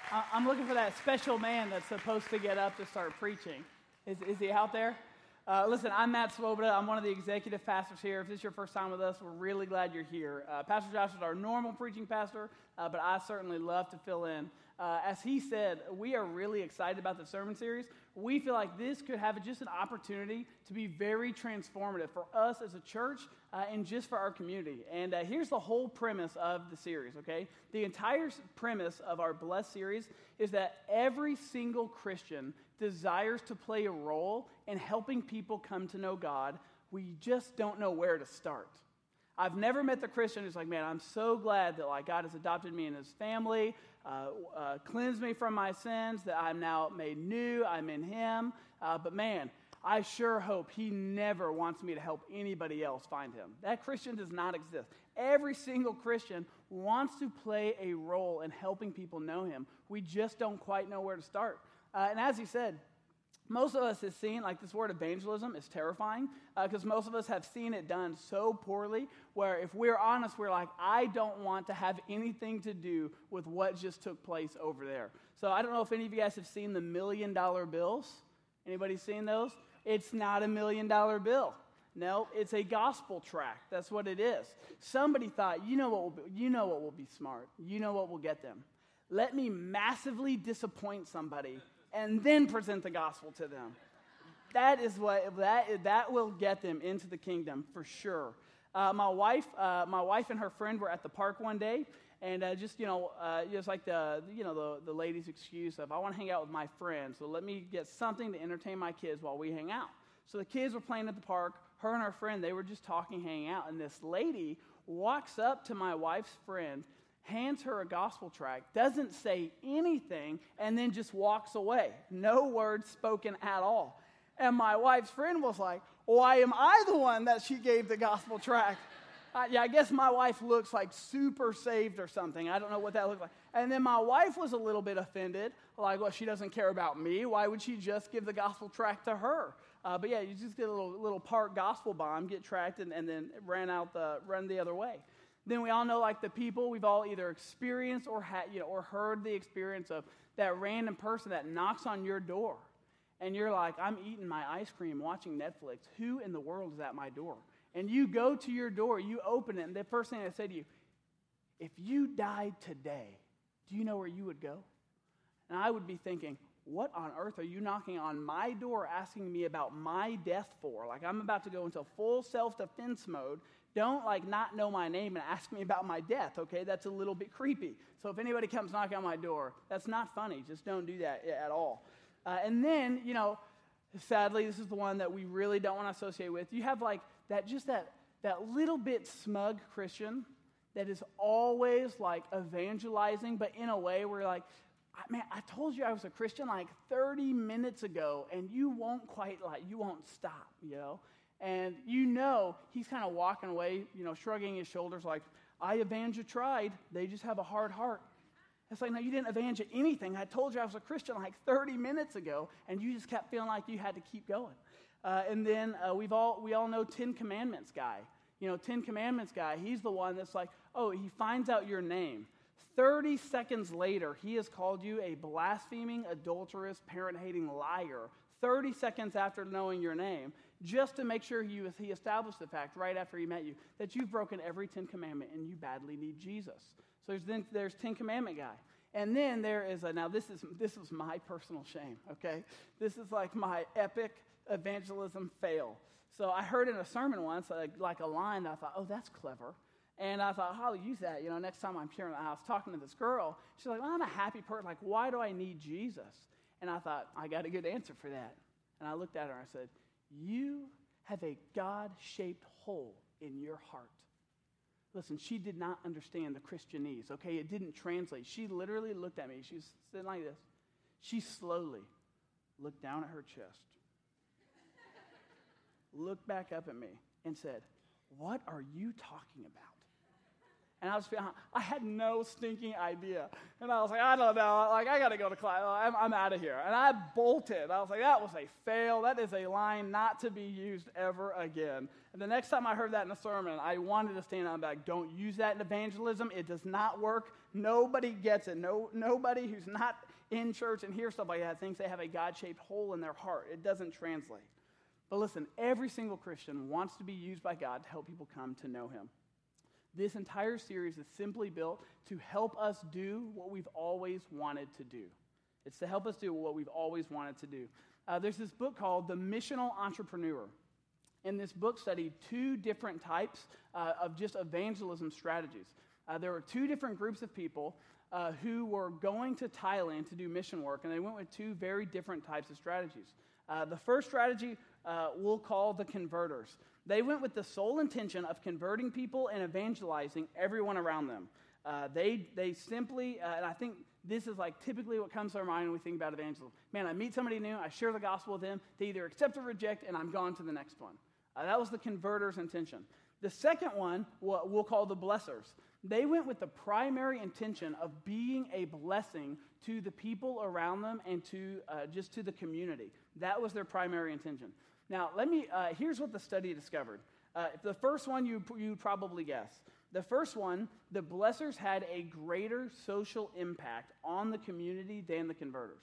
I'm looking for that special man that's supposed to get up to start preaching. Is he out there? Listen, I'm Matt Swoboda. I'm one of the executive pastors here. If this is your first time with us, we're really glad you're here. Pastor Josh is our normal preaching pastor, but I certainly love to fill in. As he said, we are really excited about the sermon series. We feel like this could have just an opportunity to be very transformative for us as a church and just for our community. And here's the whole premise of the series, okay? The entire premise of our Blessed series is that every single Christian desires to play a role in helping people come to know God. We just don't know where to start. I've never met the Christian who's like, man, I'm so glad that God has adopted me in his family, cleansed me from my sins, that I'm now made new, I'm in him. But man, I sure hope he never wants me to help anybody else find him. That Christian does not exist. Every single Christian wants to play a role in helping people know him. We just don't quite know where to start. And as he said, most of us have seen, this word evangelism is terrifying because most of us have seen it done so poorly where if we're honest, we're like, I don't want to have anything to do with what just took place over there. So I don't know if any of you guys have seen the $1 million bills. Anybody seen those? It's not a $1 million bill. No, it's a gospel tract. That's what it is. Somebody thought, you know what will be smart. You know what will get them. Let me massively disappoint somebody and then present the gospel to them. That will get them into the kingdom for sure. My wife and her friend were at the park one day, and just like the lady's excuse of I want to hang out with my friends, so let me get something to entertain my kids while we hang out. So the kids were playing at the park. Her and her friend, they were just talking, hanging out, and this lady walks up to my wife's friend, hands her a gospel tract, doesn't say anything, and then just walks away. No words spoken at all. And my wife's friend was like, why am I the one that she gave the gospel tract? I guess my wife looks like super saved or something. I don't know what that looks like. And then my wife was a little bit offended, like, well, she doesn't care about me. Why would she just give the gospel tract to her? But yeah, you just get a little park gospel bomb, get tracked, and then run the other way. Then we all know, the people we've all either experienced or or heard the experience of that random person that knocks on your door, and you're like, I'm eating my ice cream, watching Netflix. Who in the world is at my door? And you go to your door, you open it, and the first thing I say to you, if you died today, do you know where you would go? And I would be thinking, what on earth are you knocking on my door asking me about my death for? I'm about to go into full self-defense mode. Don't not know my name and ask me about my death, okay? That's a little bit creepy. So if anybody comes knocking on my door, that's not funny. Just don't do that at all. And then, sadly, this is the one that we really don't want to associate with. You have that little bit smug Christian that is always evangelizing, but in a way where man, I told you I was a Christian 30 minutes ago, and you won't stop, And he's kind of walking away, shrugging his shoulders I tried. They just have a hard heart. It's no, you didn't evangel anything. I told you I was a Christian 30 minutes ago, and you just kept feeling like you had to keep going. And then we all know Ten Commandments guy. Ten Commandments guy, he's the one that's he finds out your name. 30 seconds later, he has called you a blaspheming, adulterous, parent-hating liar. 30 seconds after knowing your name, just to make sure he established the fact right after he met you that you've broken every 10 commandment and you badly need Jesus. So there's Ten Commandment guy. And then there is this is my personal shame, okay? This is my epic evangelism fail. So I heard in a sermon once, a line that I thought, oh, that's clever. And I thought, I'll use that, next time I'm here in the house talking to this girl. She's like, well, I'm a happy person. Why do I need Jesus? And I thought, I got a good answer for that. And I looked at her and I said, you have a God-shaped hole in your heart. Listen, she did not understand the Christianese, okay? It didn't translate. She literally looked at me. She was sitting like this. She slowly looked down at her chest, looked back up at me, and said, what are you talking about? And I had no stinking idea. And I was like, I don't know. Like, I got to go to class. I'm out of here. And I bolted. I was like, that was a fail. That is a line not to be used ever again. And the next time I heard that in a sermon, I wanted to stand up and be like, don't use that in evangelism. It does not work. Nobody gets it. Nobody who's not in church and hears stuff like that thinks they have a God-shaped hole in their heart. It doesn't translate. But listen, every single Christian wants to be used by God to help people come to know him. This entire series is simply built to help us do what we've always wanted to do. It's to help us do what we've always wanted to do. There's this book called The Missional Entrepreneur. And this book studied two different types of just evangelism strategies. There were two different groups of people who were going to Thailand to do mission work, and they went with two very different types of strategies. The first strategy we'll call the converters. They went with the sole intention of converting people and evangelizing everyone around them. They simply, and I think this is like typically what comes to our mind when we think about evangelism. Man, I meet somebody new, I share the gospel with them, they either accept or reject, and I'm gone to the next one. That was the converter's intention. The second one, what we'll call the blessers. They went with the primary intention of being a blessing to the people around them and to just to the community. That was their primary intention. Now, here's what the study discovered. The first one you'd probably guess. The first one, the blessers had a greater social impact on the community than the converters.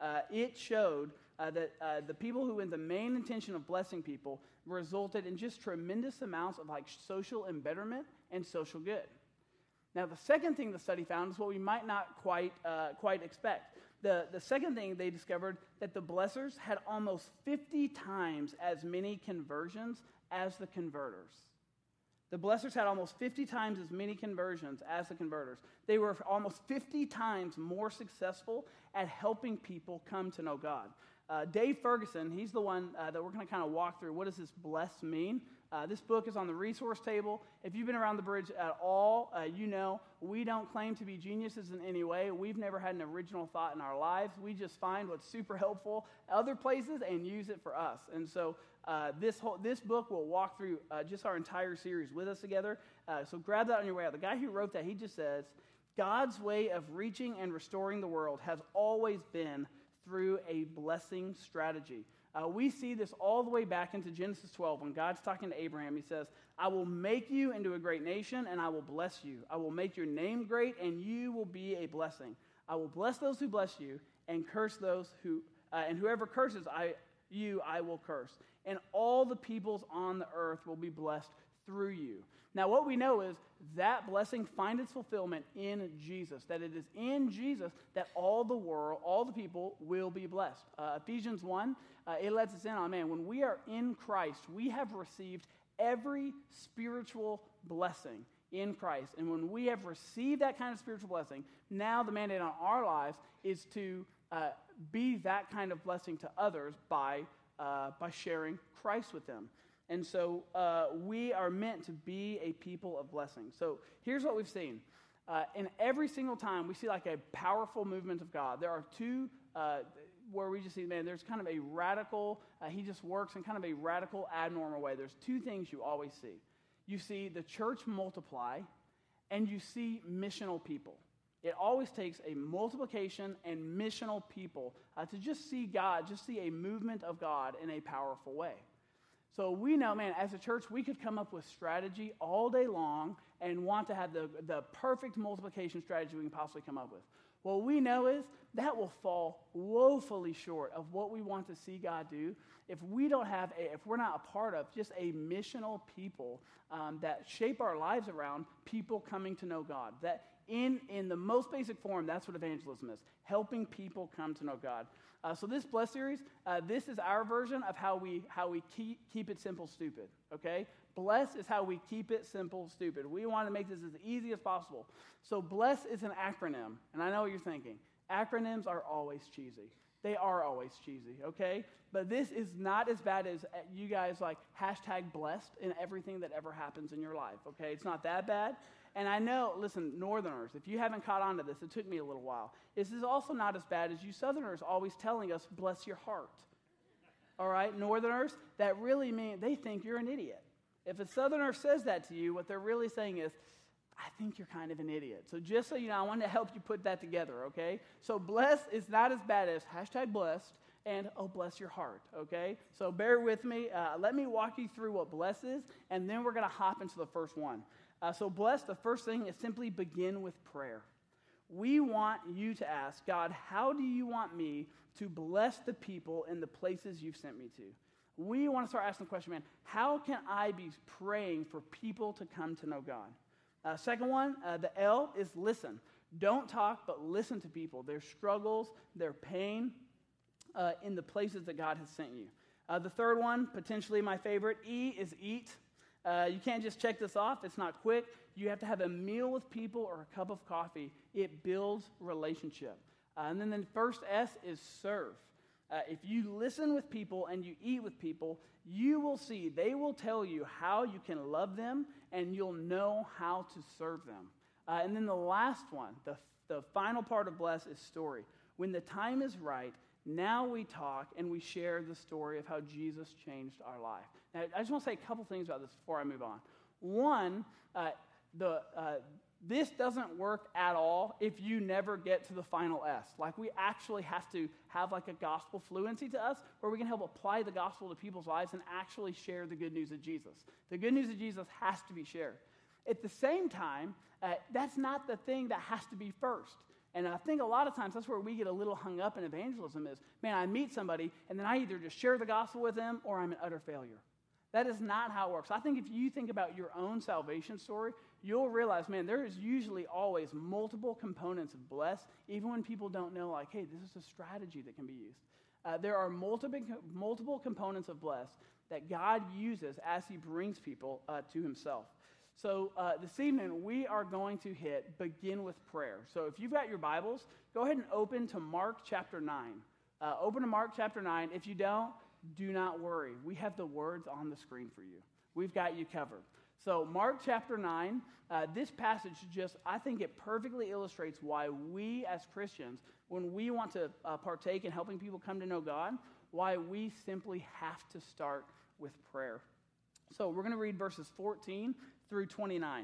It showed that the people who, in the main intention of blessing people, resulted in just tremendous amounts of like social embetterment and social good. Now, the second thing the study found is what we might not quite expect. The second thing they discovered that the blessers had almost 50 times as many conversions as the converters. The blessers had almost 50 times as many conversions as the converters. They were almost 50 times more successful at helping people come to know God. Dave Ferguson, he's the one that we're going to kind of walk through. What does this bless mean? This book is on the resource table. If you've been around the bridge at all, you know we don't claim to be geniuses in any way. We've never had an original thought in our lives. We just find what's super helpful other places and use it for us. And so this book will walk through just our entire series with us together. So grab that on your way out. The guy who wrote that, he just says, God's way of reaching and restoring the world has always been through a blessing strategy. We see this all the way back into Genesis 12 when God's talking to Abraham. He says, I will make you into a great nation and I will bless you. I will make your name great and you will be a blessing. I will bless those who bless you and curse those who, and whoever curses you, I will curse. And all the peoples on the earth will be blessed through you. Now, what we know is that blessing finds its fulfillment in Jesus, that it is in Jesus that all the people will be blessed. Ephesians 1, it lets us in on, man, when we are in Christ, we have received every spiritual blessing in Christ. And when we have received that kind of spiritual blessing, now the mandate on our lives is to be that kind of blessing to others by sharing Christ with them. And so we are meant to be a people of blessing. So here's what we've seen. In every single time we see like a powerful movement of God, there are two where we just see, man, there's kind of a radical, he just works in kind of a radical, abnormal way. There's two things you always see. You see the church multiply, and you see missional people. It always takes a multiplication and missional people to just see God, just see a movement of God in a powerful way. So we know, man, as a church, we could come up with strategy all day long and want to have the perfect multiplication strategy we can possibly come up with. What we know is that will fall woefully short of what we want to see God do if we're not a part of just a missional people that shape our lives around people coming to know God. That in the most basic form, that's what evangelism is, helping people come to know God. So this Bless series, this is our version of how we keep it simple, stupid, okay? Bless is how we keep it simple, stupid. We want to make this as easy as possible. So Bless is an acronym, and I know what you're thinking. Acronyms are always cheesy. They are always cheesy, okay? But this is not as bad as you guys like #blessed in everything that ever happens in your life, okay? It's not that bad. And I know, listen, Northerners, if you haven't caught on to this, it took me a little while. This is also not as bad as you Southerners always telling us, bless your heart. All right, Northerners, that really means they think you're an idiot. If a Southerner says that to you, what they're really saying is, I think you're kind of an idiot. So just so you know, I wanted to help you put that together, okay? So blessed is not as bad as #blessed and bless your heart, okay? So bear with me. Let me walk you through what bless is, and then we're going to hop into the first one. So bless, the first thing is simply begin with prayer. We want you to ask, God, how do you want me to bless the people in the places you've sent me to? We want to start asking the question, man, how can I be praying for people to come to know God? Second one, the L is listen. Don't talk, but listen to people, their struggles, their pain in the places that God has sent you. The third one, potentially my favorite, E is eat. You can't just check this off. It's not quick. You have to have a meal with people or a cup of coffee. It builds relationship. And then the first S is serve. If you listen with people and you eat with people, you will see, they will tell you how you can love them and you'll know how to serve them. And then the last one, the final part of bless is story. When the time is right, now we talk and we share the story of how Jesus changed our life. Now, I just want to say a couple things about this before I move on. One, this doesn't work at all if you never get to the final S. Like, we actually have to have like a gospel fluency to us where we can help apply the gospel to people's lives and actually share the good news of Jesus. The good news of Jesus has to be shared. At the same time, that's not the thing that has to be first. And I think a lot of times that's where we get a little hung up in evangelism is, man, I meet somebody and then I either just share the gospel with them or I'm an utter failure. That is not how it works. I think if you think about your own salvation story, you'll realize, man, there is usually always multiple components of bless, even when people don't know, like, hey, this is a strategy that can be used. There are multiple components of bless that God uses as he brings people to himself. So this evening, we are going to begin with prayer. So if you've got your Bibles, go ahead and open to Mark chapter 9. Open to Mark chapter 9. If you don't, do not worry. We have the words on the screen for you. We've got you covered. So Mark chapter 9, this passage I think it perfectly illustrates why we as Christians, when we want to partake in helping people come to know God, why we simply have to start with prayer. So we're going to read verses 14 through 29.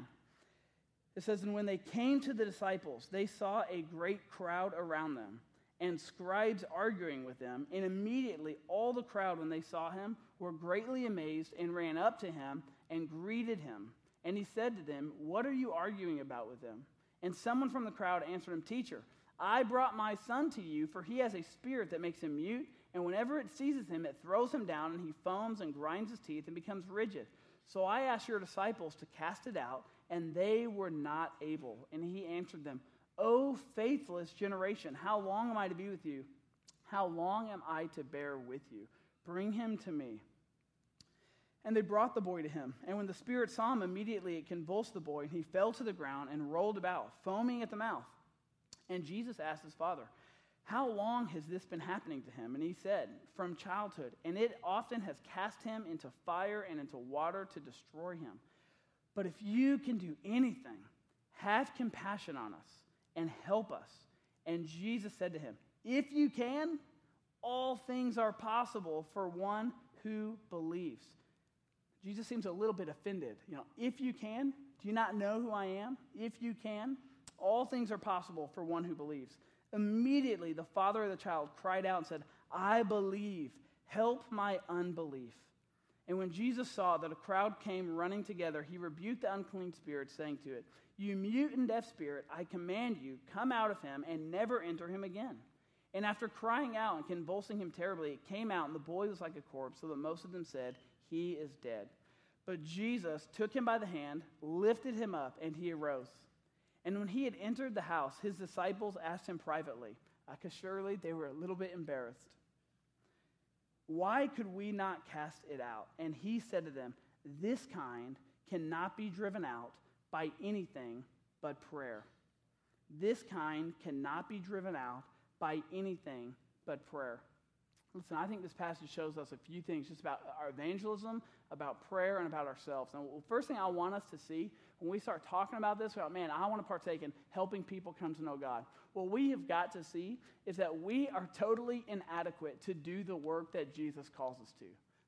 It says, "And when they came to the disciples, they saw a great crowd around them, and scribes arguing with them. And immediately all the crowd, when they saw him, were greatly amazed and ran up to him and greeted him. And he said to them, 'What are you arguing about with them?' And someone from the crowd answered him, 'Teacher, I brought my son to you, for he has a spirit that makes him mute, and whenever it seizes him, it throws him down, and he foams and grinds his teeth and becomes rigid. So I asked your disciples to cast it out, and they were not able.' And he answered them, 'O faithless generation, how long am I to be with you? How long am I to bear with you? Bring him to me.' And they brought the boy to him. And when the spirit saw him, immediately it convulsed the boy, and he fell to the ground and rolled about, foaming at the mouth. And Jesus asked his father, 'How long has this been happening to him?' And he said, 'From childhood, and it often has cast him into fire and into water to destroy him. But if you can do anything, have compassion on us and help us.' And Jesus said to him, 'If you can, all things are possible for one who believes.'" Jesus seems a little bit offended. If you can, do you not know who I am? If you can, all things are possible for one who believes. Immediately the father of the child cried out and said, 'I believe, help my unbelief.' And when Jesus saw that a crowd came running together, he rebuked the unclean spirit, saying to it, 'You mute and deaf spirit, I command you, come out of him and never enter him again.' And after crying out and convulsing him terribly, it came out, and the boy was like a corpse, so that most of them said, 'He is dead.' But Jesus took him by the hand, lifted him up, and he arose. And when he had entered the house, his disciples asked him privately, because surely they were a little bit embarrassed, 'Why could we not cast it out?' And he said to them, 'This kind cannot be driven out by anything but prayer.' This kind cannot be driven out by anything but prayer." Listen, I think this passage shows us a few things just about our evangelism, about prayer, and about ourselves. And the first thing I want us to see when we start talking about this, I want to partake in helping people come to know God. What we have got to see is that we are totally inadequate to do the work that Jesus calls us to.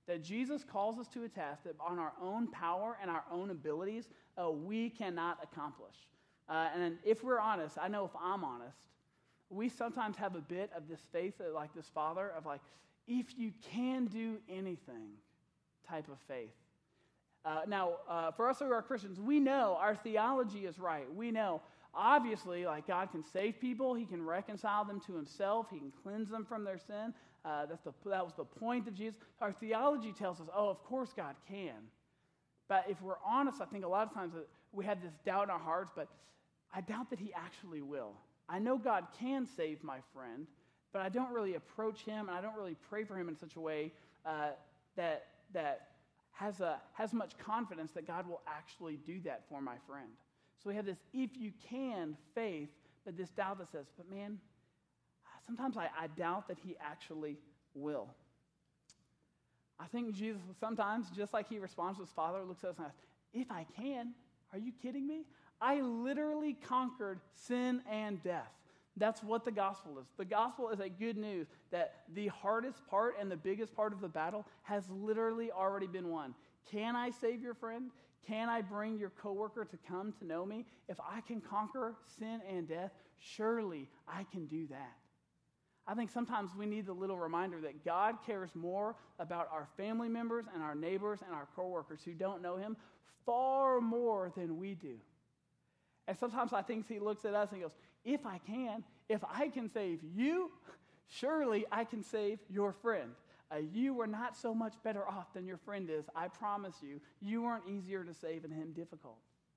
that Jesus calls us to a task that on our own power and our own abilities, we cannot accomplish. And if we're honest, I know if I'm honest, we sometimes have a bit of this faith, like this father, of like, if you can do anything type of faith. Now, for us who are Christians, we know our theology is right. We know, obviously, like God can save people. He can reconcile them to himself. He can cleanse them from their sin. That was the point of Jesus. Our theology tells us, oh, of course God can. But if we're honest, I think a lot of times we have this doubt in our hearts, but I doubt that he actually will. I know God can save my friend, but I don't really approach him, and I don't really pray for him in such a way that has much confidence that God will actually do that for my friend. So we have this if you can faith, but this doubt that says, but man, sometimes I doubt that he actually will. I think Jesus sometimes, just like he responds to his Father, looks at us and asks, if I can, are you kidding me? I literally conquered sin and death. That's what the gospel is. The gospel is a good news that the hardest part and the biggest part of the battle has literally already been won. Can I save your friend? Can I bring your coworker to come to know me? If I can conquer sin and death, surely I can do that. I think sometimes we need the little reminder that God cares more about our family members and our neighbors and our coworkers who don't know him far more than we do. And sometimes I think he looks at us and goes, if I can save you, surely I can save your friend. You were not so much better off than your friend is. I promise you, you weren't easier to save and him difficult.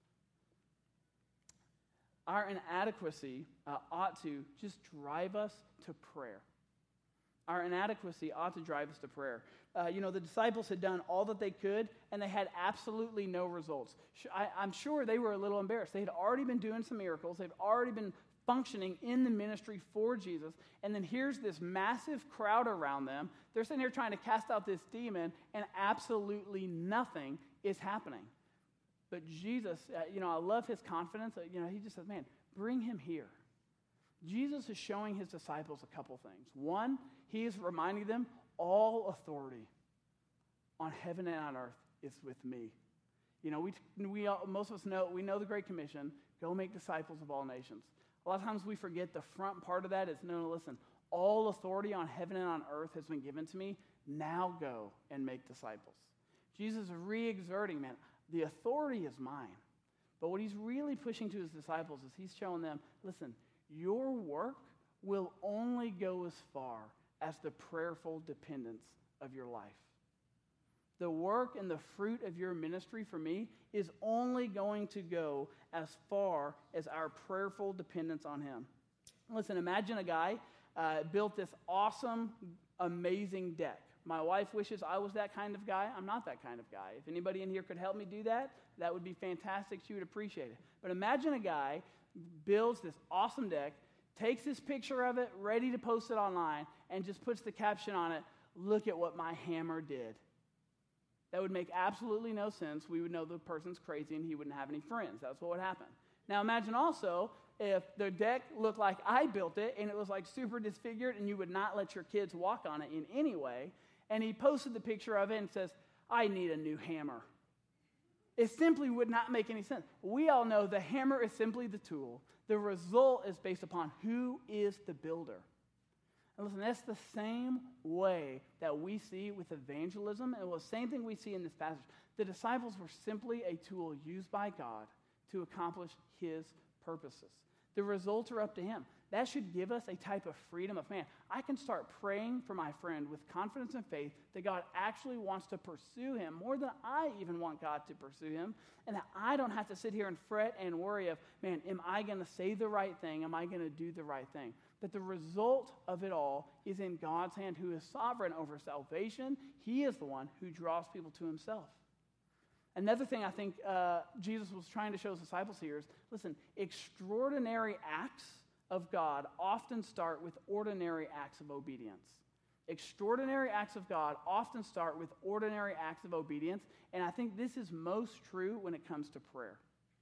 Our inadequacy ought to just drive us to prayer. Our inadequacy ought to drive us to prayer. The disciples had done all that they could, and they had absolutely no results. I'm sure they were a little embarrassed. They had already been doing some miracles. They've already been functioning in the ministry for Jesus. And then here's this massive crowd around them. They're sitting here trying to cast out this demon, and absolutely nothing is happening. But Jesus, I love his confidence. He just says, man, bring him here. Jesus is showing his disciples a couple things. One, he is reminding them all authority on heaven and on earth is with me. Most of us know the Great Commission, go make disciples of all nations. A lot of times we forget the front part of that is, no, listen, all authority on heaven and on earth has been given to me. Now go and make disciples. Jesus is re-exerting, man, the authority is mine. But what he's really pushing to his disciples is he's showing them, listen, your work will only go as far as the prayerful dependence of your life. The work and the fruit of your ministry for me is only going to go as far as our prayerful dependence on him. Listen, imagine a guy built this awesome, amazing deck. My wife wishes I was that kind of guy. I'm not that kind of guy. If anybody in here could help me do that, that would be fantastic. She would appreciate it. But imagine a guy builds this awesome deck, takes this picture of it, ready to post it online, and just puts the caption on it, look at what my hammer did. That would make absolutely no sense. We would know the person's crazy and he wouldn't have any friends. That's what would happen. Now imagine also if the deck looked like I built it and it was like super disfigured and you would not let your kids walk on it in any way, and he posted the picture of it and says, I need a new hammer. It simply would not make any sense. We all know the hammer is simply the tool. The result is based upon who is the builder. And listen, that's the same way that we see with evangelism, and the same thing we see in this passage. The disciples were simply a tool used by God to accomplish his purposes. The results are up to him. That should give us a type of freedom of, man, I can start praying for my friend with confidence and faith that God actually wants to pursue him more than I even want God to pursue him, and that I don't have to sit here and fret and worry of, man, am I going to say the right thing? Am I going to do the right thing? That the result of it all is in God's hand, who is sovereign over salvation. He is the one who draws people to himself. Another thing I think Jesus was trying to show his disciples here is, listen, extraordinary acts of God often start with ordinary acts of obedience. Extraordinary acts of God often start with ordinary acts of obedience, and I think this is most true when it comes to prayer.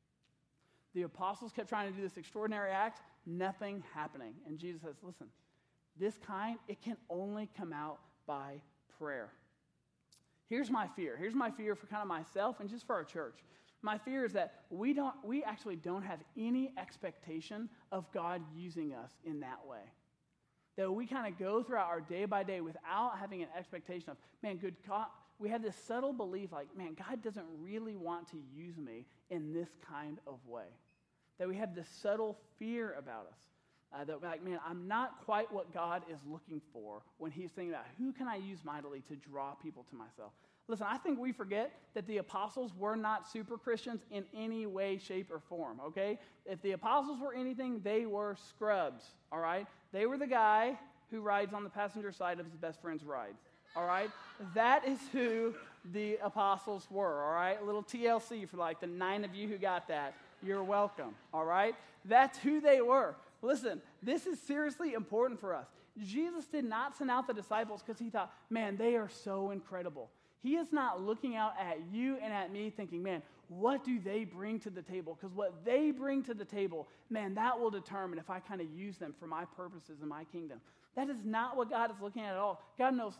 The apostles kept trying to do this extraordinary act, nothing happening. And Jesus says, listen, this kind, it can only come out by prayer. Here's my fear. Here's my fear for kind of myself and just for our church. My fear is that we actually don't have any expectation of God using us in that way. That we kind of go throughout our day by day without having an expectation of, man, good God. We have this subtle belief like, man, God doesn't really want to use me in this kind of way. That we have this subtle fear about us. That we're like, man, I'm not quite what God is looking for when he's thinking about who can I use mightily to draw people to myself. Listen, I think we forget that the apostles were not super Christians in any way, shape, or form, okay? If the apostles were anything, they were scrubs, all right? They were the guy who rides on the passenger side of his best friend's ride, all right? That is who the apostles were, all right? A little TLC for like the 9 of you who got that. You're welcome, all right? That's who they were. Listen, this is seriously important for us. Jesus did not send out the disciples because he thought, man, they are so incredible. He is not looking out at you and at me thinking, man, what do they bring to the table? Because what they bring to the table, man, that will determine if I kind of use them for my purposes in my kingdom. That is not what God is looking at all. God knows,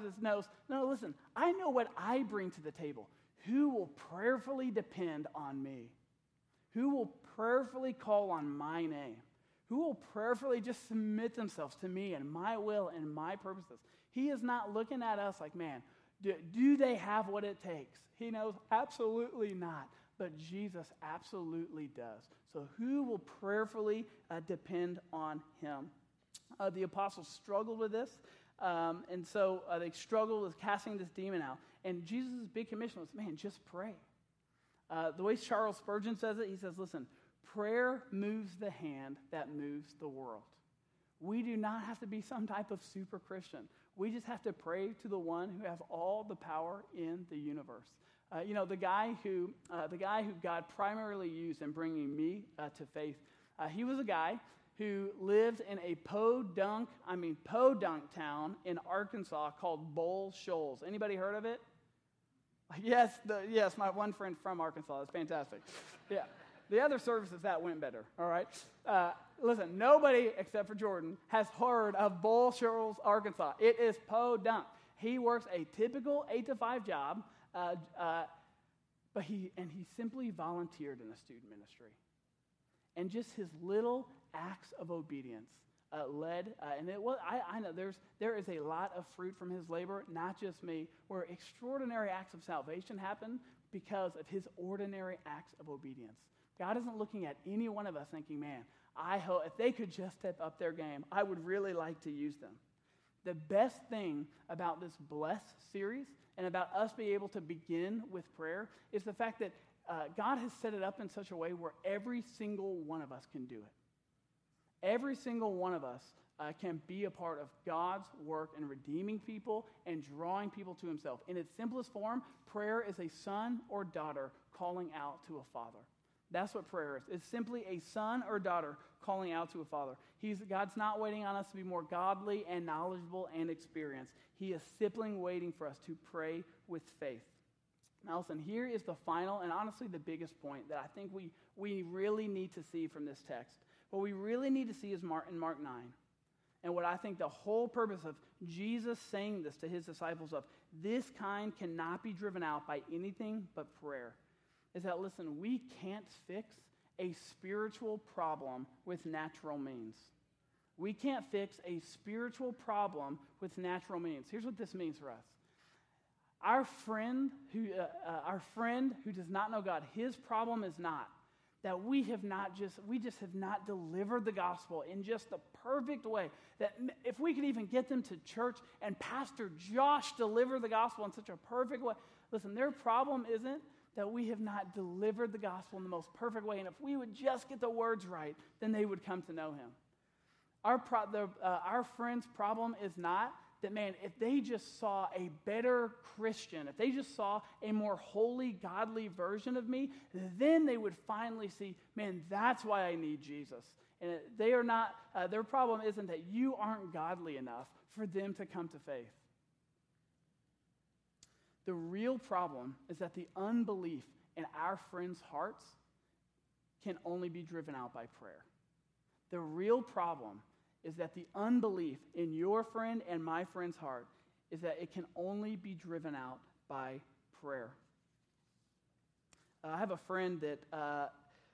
no, listen, I know what I bring to the table. Who will prayerfully depend on me? Who will prayerfully call on my name? Who will prayerfully just submit themselves to me and my will and my purposes? He is not looking at us like, man, do they have what it takes? He knows absolutely not, but Jesus absolutely does. So who will prayerfully depend on him? The apostles struggled with this, and so they struggled with casting this demon out. And Jesus' big commission was, man, just pray. The way Charles Spurgeon says it, he says, listen, prayer moves the hand that moves the world. We do not have to be some type of super Christian. We just have to pray to the one who has all the power in the universe. The guy who God primarily used in bringing me to faith, he was a guy who lived in a podunk town in Arkansas called Bull Shoals. Anybody heard of it? Yes, my one friend from Arkansas. That's fantastic. Yeah. The other services, that went better, all right? Listen, nobody except for Jordan has heard of Bull Shoals, Arkansas. It is podunk. He works a typical 8-to-5 job, but he simply volunteered in the student ministry. And just his little acts of obedience led, and it was, I know there is a lot of fruit from his labor, not just me, where extraordinary acts of salvation happen because of his ordinary acts of obedience. God isn't looking at any one of us thinking, man, I hope if they could just step up their game, I would really like to use them. The best thing about this Bless series and about us being able to begin with prayer is the fact that God has set it up in such a way where every single one of us can do it. Every single one of us can be a part of God's work in redeeming people and drawing people to himself. In its simplest form, prayer is a son or daughter calling out to a father. That's what prayer is. It's simply a son or daughter calling out to a father. God's not waiting on us to be more godly and knowledgeable and experienced. He is simply waiting for us to pray with faith. Now listen, here is the final and honestly the biggest point that I think we really need to see from this text. What we really need to see is in Mark 9. And what I think the whole purpose of Jesus saying this to his disciples of this kind cannot be driven out by anything but prayer. Is that, listen, we can't fix a spiritual problem with natural means. We can't fix a spiritual problem with natural means. Here's what this means for us. Our friend who does not know God, his problem is not that we just have not delivered the gospel in just the perfect way. That if we could even get them to church and Pastor Josh deliver the gospel in such a perfect way. Listen, their problem isn't that we have not delivered the gospel in the most perfect way. And if we would just get the words right, then they would come to know him. Our friend's problem is not that, man, if they just saw a better Christian, if they just saw a more holy, godly version of me, then they would finally see, man, that's why I need Jesus. And they are not, their problem isn't that you aren't godly enough for them to come to faith. The real problem is that the unbelief in our friends' hearts can only be driven out by prayer. The real problem is that the unbelief in your friend and my friend's heart is that it can only be driven out by prayer. I have a friend that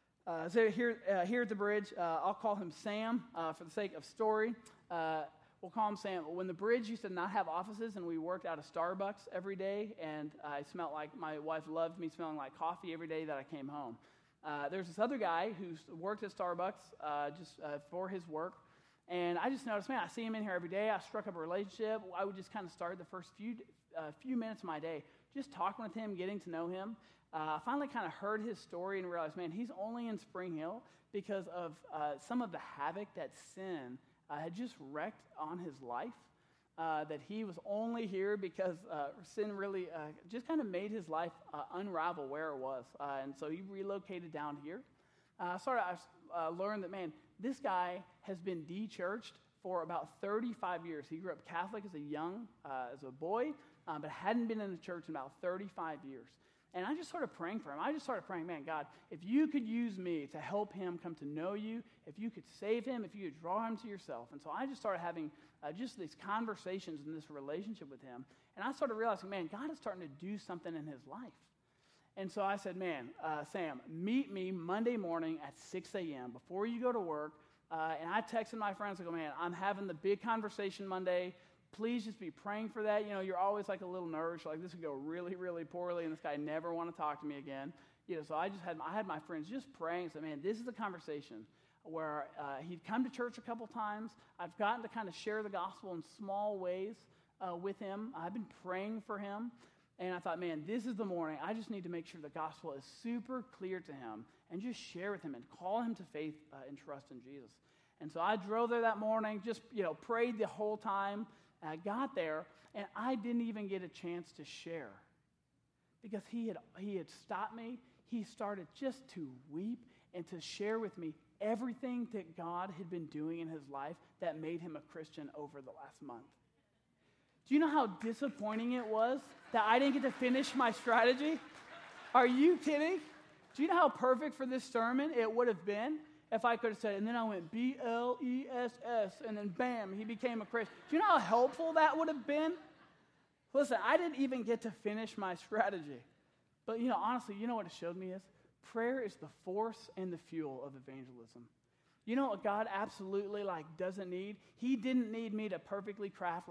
so here at the Bridge, I'll call him Sam for the sake of story. We'll call him Sam. When the Bridge used to not have offices and we worked out of Starbucks every day, and I smelled like, my wife loved me smelling like coffee every day that I came home. There's this other guy who's worked at Starbucks just for his work, and I just noticed, man, I see him in here every day. I struck up a relationship. I would just kind of start the first few minutes of my day just talking with him, getting to know him. I finally kind of heard his story and realized, man, he's only in Spring Hill because of some of the havoc that sin had just wrecked on his life, that he was only here because sin really just kind of made his life unravel where it was. And so he relocated down here. I learned that, man, this guy has been de-churched for about 35 years. He grew up Catholic as a boy, but hadn't been in the church in about 35 years. And I just started praying for him. I just started praying, man, God, if you could use me to help him come to know you, if you could save him, if you could draw him to yourself. And so I just started having just these conversations in this relationship with him. And I started realizing, man, God is starting to do something in his life. And so I said, man, Sam, meet me Monday morning at 6 a.m. before you go to work. And I texted my friends, I go, man, I'm having the big conversation Monday. Please just be praying for that. You know, you're always like a little nervous. Like, this would go really, really poorly, and this guy never want to talk to me again. You know, so I had my friends just praying. So, man, this is a conversation where he'd come to church a couple times. I've gotten to kind of share the gospel in small ways with him. I've been praying for him. And I thought, man, this is the morning. I just need to make sure the gospel is super clear to him and just share with him and call him to faith and trust in Jesus. And so I drove there that morning, just, prayed the whole time. I got there, and I didn't even get a chance to share because he had stopped me. He started just to weep and to share with me everything that God had been doing in his life that made him a Christian over the last month. Do you know how disappointing it was that I didn't get to finish my strategy? Are you kidding? Do you know how perfect for this sermon it would have been if I could have said, and then I went B-L-E-S-S, and then bam, he became a Christian. Do you know how helpful that would have been? Listen, I didn't even get to finish my strategy. But, honestly, you know what it showed me is? Prayer is the force and the fuel of evangelism. You know what God absolutely, doesn't need? He didn't need me to perfectly craft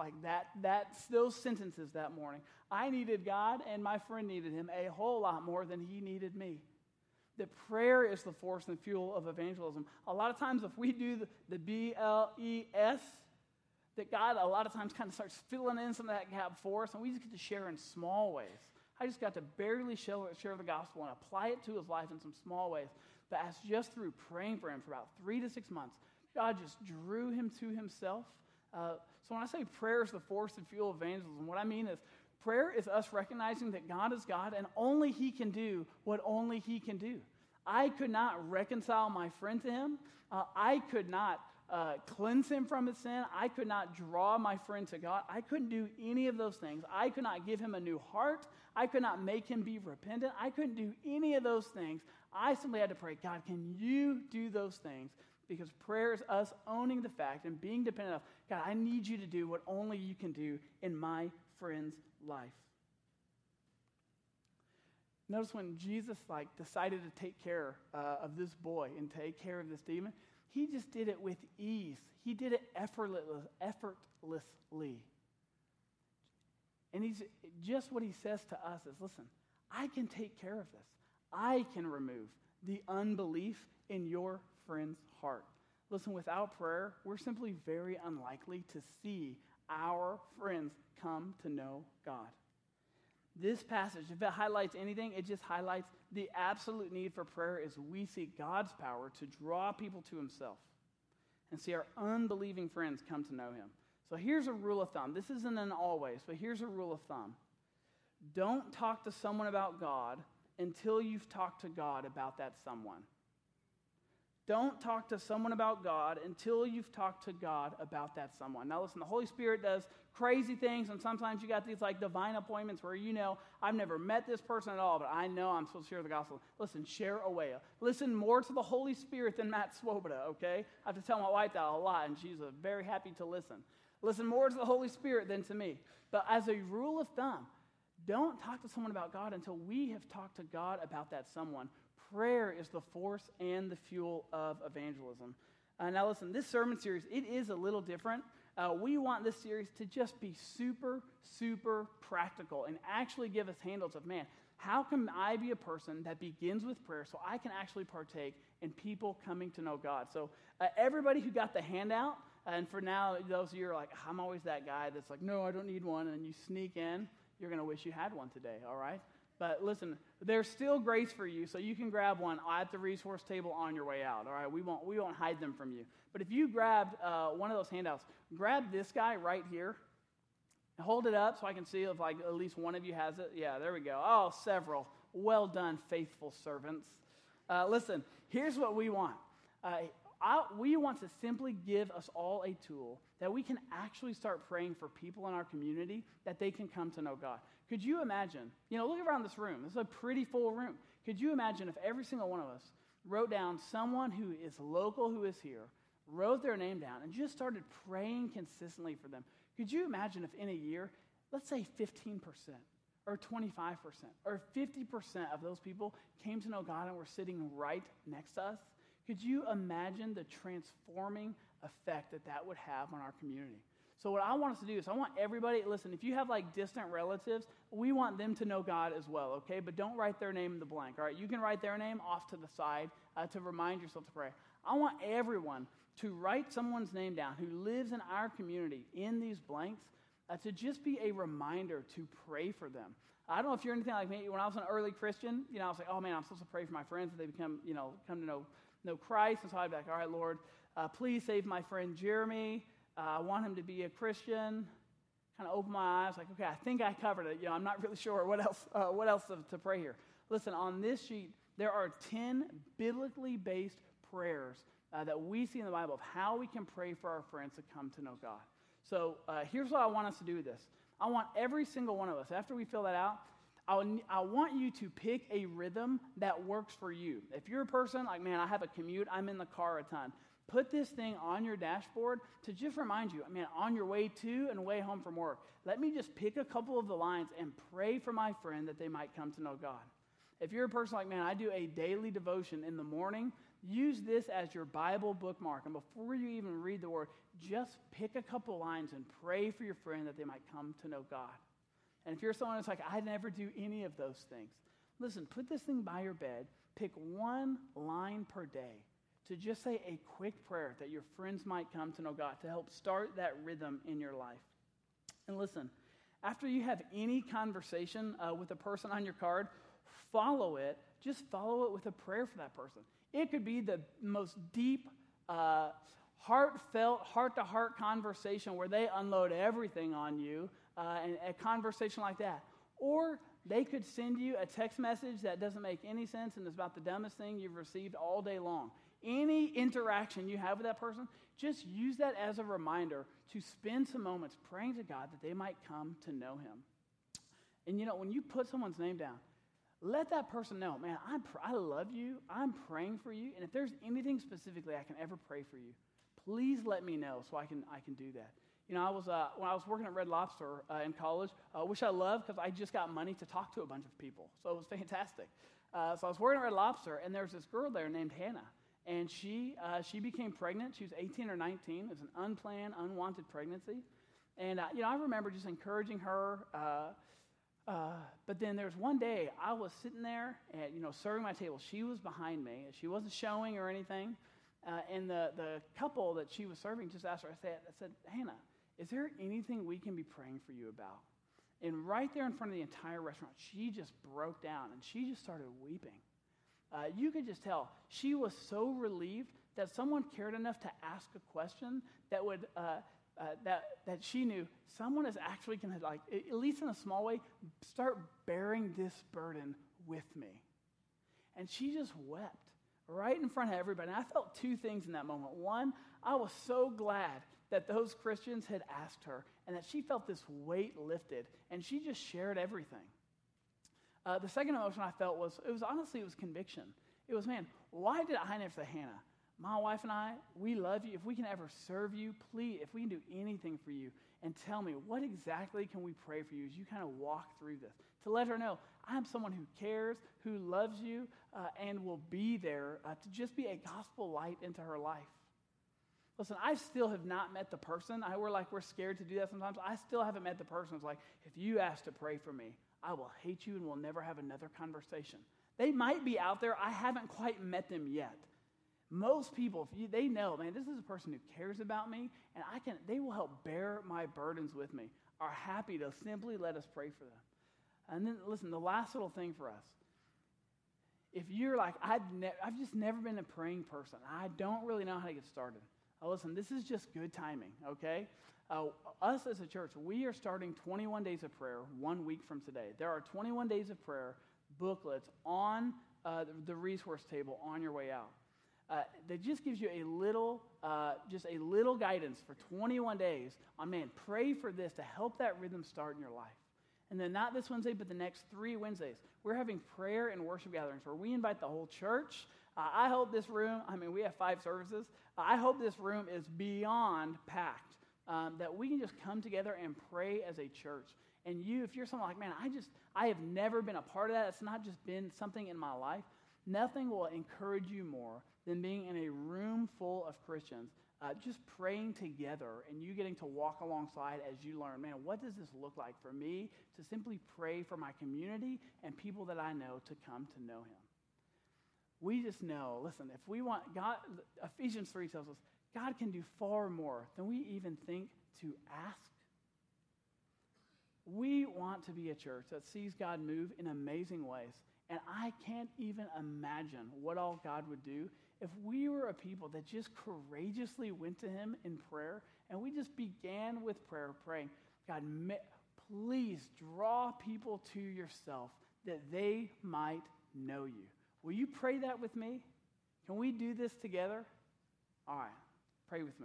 those sentences that morning. I needed God, and my friend needed him a whole lot more than he needed me. That prayer is the force and fuel of evangelism. A lot of times if we do the B-L-E-S, that God a lot of times kind of starts filling in some of that gap for us, and we just get to share in small ways. I just got to barely share the gospel and apply it to his life in some small ways. But as just through praying for him for about 3 to 6 months, God just drew him to himself. So when I say prayer is the force and fuel of evangelism, what I mean is prayer is us recognizing that God is God and only he can do what only he can do. I could not reconcile my friend to him. I could not cleanse him from his sin. I could not draw my friend to God. I couldn't do any of those things. I could not give him a new heart. I could not make him be repentant. I couldn't do any of those things. I simply had to pray, God, can you do those things? Because prayer is us owning the fact and being dependent on, God, I need you to do what only you can do in my friend's life. Notice when Jesus decided to take care of this boy and take care of this demon, he just did it with ease. He did it effortlessly. And he's just what he says to us is, listen, I can take care of this. I can remove the unbelief in your friend's heart. Listen, without prayer, we're simply very unlikely to see our friends come to know God. This passage, if it highlights anything, it just highlights the absolute need for prayer as we seek God's power to draw people to himself and see our unbelieving friends come to know him. So here's a rule of thumb. This isn't an always, but here's a rule of thumb. Don't talk to someone about God until you've talked to God about that someone. Don't talk to someone about God until you've talked to God about that someone. Now listen, the Holy Spirit does crazy things, and sometimes you got these divine appointments where I've never met this person at all, but I know I'm supposed to share the gospel. Listen, share away. Listen more to the Holy Spirit than Matt Swoboda, okay? I have to tell my wife that a lot, and she's very happy to listen. Listen more to the Holy Spirit than to me. But as a rule of thumb, don't talk to someone about God until we have talked to God about that someone. Prayer is the force and the fuel of evangelism. Now listen, this sermon series, it is a little different. We want this series to just be super, super practical and actually give us handles of, man, how can I be a person that begins with prayer so I can actually partake in people coming to know God? So everybody who got the handout, and for now, those of you are like, I'm always that guy that's like, no, I don't need one, and you sneak in, you're going to wish you had one today, all right? But listen, there's still grace for you, so you can grab one at the resource table on your way out, all right? We won't hide them from you. But if you grabbed one of those handouts, grab this guy right here, hold it up so I can see if like at least one of you has it. Yeah, there we go. Oh, several. Well done, faithful servants. Listen, here's what we want. We want to simply give us all a tool that we can actually start praying for people in our community that they can come to know God. Could you imagine, look around this room. This is a pretty full room. Could you imagine if every single one of us wrote down someone who is local, who is here, wrote their name down, and just started praying consistently for them? Could you imagine if in a year, let's say 15% or 25% or 50% of those people came to know God and were sitting right next to us? Could you imagine the transforming effect that would have on our community? So what I want us to do is I want everybody, listen, if you have like distant relatives, we want them to know God as well, okay? But don't write their name in the blank, all right? You can write their name off to the side to remind yourself to pray. I want everyone to write someone's name down who lives in our community in these blanks to just be a reminder to pray for them. I don't know if you're anything like me. When I was an early Christian, I was like, oh man, I'm supposed to pray for my friends that they become, come to know Christ. And so I'd be like, all right, Lord, please save my friend Jeremy. I want him to be a Christian. Kind of open my eyes, like, okay, I think I covered it. I'm not really sure what else to pray here. Listen, on this sheet, there are 10 biblically based prayers that we see in the Bible of how we can pray for our friends to come to know God. So here's what I want us to do with this. I want every single one of us, after we fill that out, I want you to pick a rhythm that works for you. If you're a person like, man, I have a commute, I'm in the car a ton, put this thing on your dashboard to just remind you, man, on your way to and way home from work, let me just pick a couple of the lines and pray for my friend that they might come to know God. If you're a person like, man, I do a daily devotion in the morning, use this as your Bible bookmark. And before you even read the word, just pick a couple lines and pray for your friend that they might come to know God. And if you're someone that's like, I never do any of those things, listen, put this thing by your bed, pick one line per day to just say a quick prayer that your friends might come to know God, to help start that rhythm in your life. And listen, after you have any conversation with a person on your card, follow it with a prayer for that person. It could be the most deep, heartfelt, heart-to-heart conversation where they unload everything on you, and a conversation like that. Or they could send you a text message that doesn't make any sense and is about the dumbest thing you've received all day long. Any interaction you have with that person, just use that as a reminder to spend some moments praying to God that they might come to know him. And when you put someone's name down, let that person know, man, I love you, I'm praying for you, and if there's anything specifically I can ever pray for you, please let me know so I can do that. When I was working at Red Lobster in college, which I love because I just got money to talk to a bunch of people, so it was fantastic. So I was working at Red Lobster, and there was this girl there named Hannah, and she became pregnant. She was 18 or 19. It was an unplanned, unwanted pregnancy, and I remember just encouraging her. But then there was one day I was sitting there and serving my table. She was behind me. She wasn't showing or anything. And the couple that she was serving just asked her, I said, Hannah, is there anything we can be praying for you about? And right there in front of the entire restaurant, she just broke down and she just started weeping. You could just tell she was so relieved that someone cared enough to ask a question that would that she knew someone is actually going to, at least in a small way, start bearing this burden with me. And she just wept right in front of everybody. And I felt two things in that moment. One, I was so glad that those Christians had asked her and that she felt this weight lifted, and she just shared everything. The second emotion I felt was conviction. It was, man, why did I never say, Hannah, my wife and I, we love you. If we can ever serve you, please, if we can do anything for you, and tell me, what exactly can we pray for you as you kind of walk through this? To let her know, I'm someone who cares, who loves you, and will be there to just be a gospel light into her life. Listen, I still have not met the person. We're scared to do that sometimes. I still haven't met the person who's like, if you ask to pray for me, I will hate you and we'll never have another conversation. They might be out there. I haven't quite met them yet. Most people, they know, man, this is a person who cares about me, and they will help bear my burdens with me, are happy to simply let us pray for them. And then, listen, the last little thing for us, if you're like, I've just never been a praying person, I don't really know how to get started. Listen, this is just good timing, okay? Us as a church, we are starting 21 days of prayer 1 week from today. There are 21 days of prayer booklets on the resource table on your way out. That just gives you a little guidance for 21 days on, man, pray for this to help that rhythm start in your life. And then not this Wednesday, but the next 3 Wednesdays, we're having prayer and worship gatherings where we invite the whole church. I hope this room, we have 5 services. I hope this room is beyond packed, that we can just come together and pray as a church. And you, if you're someone like, man, I have never been a part of that. It's not just been something in my life. Nothing will encourage you more than being in a room full of Christians, just praying together and you getting to walk alongside as you learn, man, what does this look like for me to simply pray for my community and people that I know to come to know him? We just know, listen, if we want God, Ephesians 3 tells us, God can do far more than we even think to ask. We want to be a church that sees God move in amazing ways. And I can't even imagine what all God would do if we were a people that just courageously went to him in prayer and we just began with prayer, praying, God, please draw people to yourself that they might know you. Will you pray that with me? Can we do this together? All right, pray with me.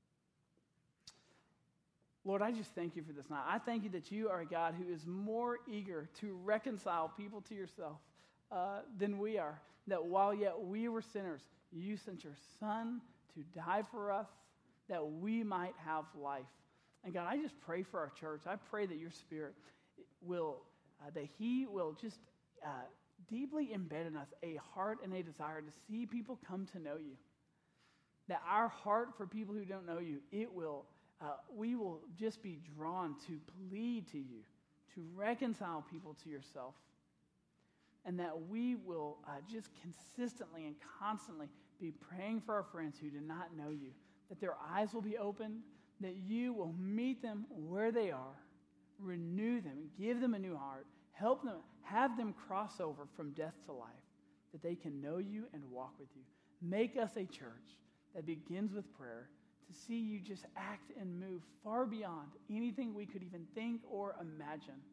Lord, I just thank you for this night. I thank you that you are a God who is more eager to reconcile people to yourself than we are. That while yet we were sinners, you sent your Son to die for us, that we might have life. And God, I just pray for our church. I pray that your Spirit will, that he will just deeply embed in us a heart and a desire to see people come to know you. That our heart for people who don't know you, we will just be drawn to plead to you, to reconcile people to yourself. And that we will just consistently and constantly be praying for our friends who do not know you, that their eyes will be opened, that you will meet them where they are, renew them, give them a new heart, help them, have them cross over from death to life, that they can know you and walk with you. Make us a church that begins with prayer, to see you just act and move far beyond anything we could even think or imagine.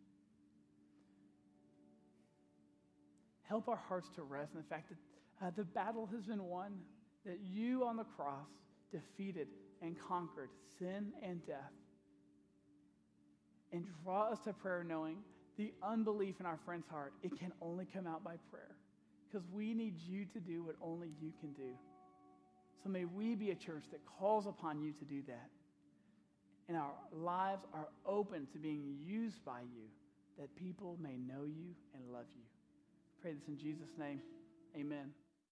Help our hearts to rest in the fact that the battle has been won, that you on the cross defeated and conquered sin and death. And draw us to prayer knowing the unbelief in our friend's heart, it can only come out by prayer, because we need you to do what only you can do. So may we be a church that calls upon you to do that. And our lives are open to being used by you, that people may know you and love you. Pray this in Jesus' name. Amen.